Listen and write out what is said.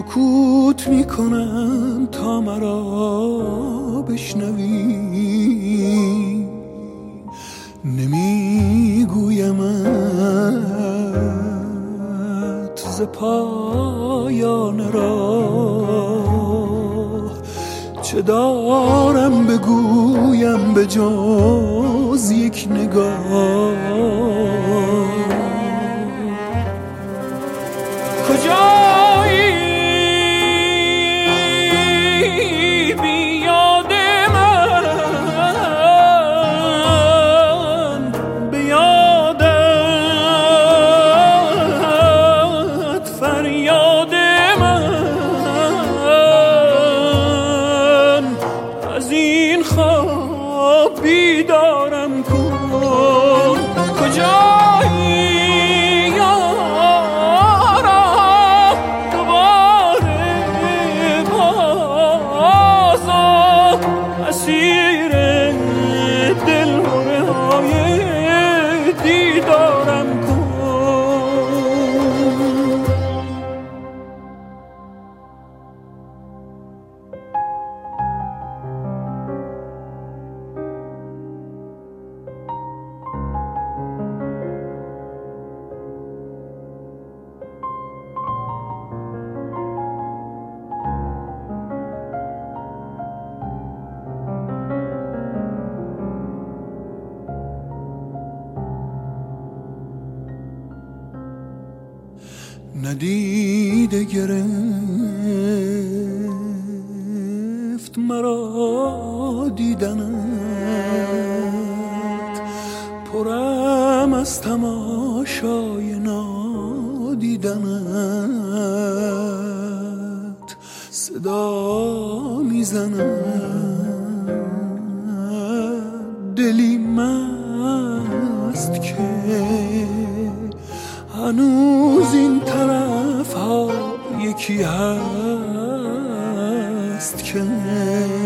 سکوت میکنم تا مرا بشنوی، نمیگویمت ز پایان راه، چه دارم بگویم به جز یک نگاه. کجایی بی یاد من، به یادت فریاد من، از این خواب بیدارم کن. کجایی اسیر دلهره های دیدارم کن. ندیده گرفت مرا دیدنت، پرم از تماشای نادیدنت، صدا میزند دلی مست که هنوز این طرف ها یکی هست که